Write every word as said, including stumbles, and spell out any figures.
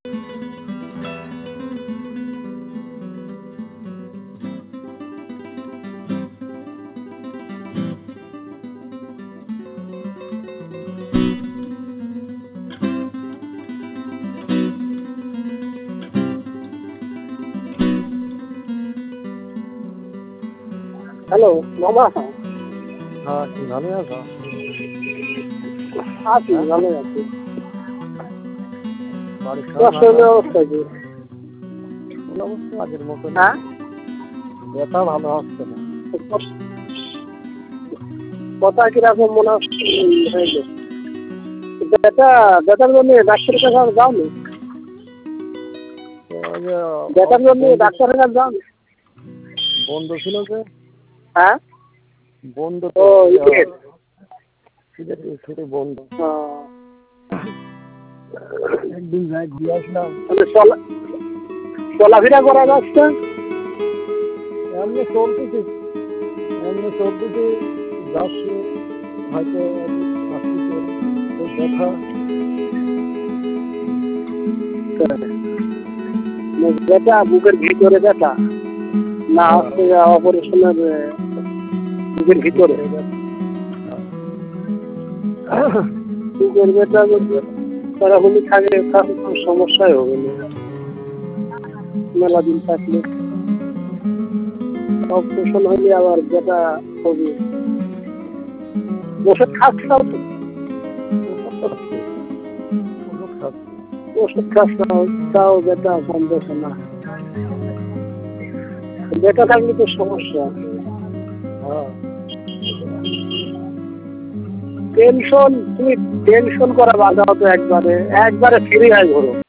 Hello মামা। হ্যাঁ, কি ভালো আছো? আছি, ভালোই আছি। বাড়ির সবাই তোর ভালো শরীরের আছে? অবস্থা কি? কোন অবস্থা আগের মতো না। হ্যাঁ, ব্যথা ভালো হচ্ছে না। কথা কিরকম মনে হচ্ছে হয়েছে? ব্যথা ব্যথার জন্য ডাক্তারের কাছে আর যাওনি? ওই যে ব্যথার জন্য বন্ধু- ডাক্তারের কাছে যাওনি? বন্ধু ছিল যে হ্যাঁ, বন্ধু ও তো ঈদের। ঈদের ছুটি বন্ধু। ও, একদিন যাই ঘুরে আসলাম। মানে চলা চলাফেরা করা যাচ্ছে? এমনি চলতেছি এমনি চলতেছি যাচ্ছি, হয়তো আসতেছে ওই ব্যথা। ব্যথা বুকের ভিতরে ব্যথা না হচ্ছে অপারেশনের বুকের ভিতরে বুকের ব্যথা যদি তারাগুলি থাকে তাহলে তো সমস্যাই হবে না। মেলা দিন থাকলে অপারেশন হলে আবার ব্যথা হবে। ওষুধ খাচ্ছ তো? ওষুধ খাচ্ছি। ওষুধ খাচ্ছ তাও ব্যথা কমতেছে না। ব্যথা থাকলে তো সমস্যা। হ্যাঁ, টেনশন তুমি টেনশন করা বাধা হতো একবারে একবারে ফ্রি হয় ধরো।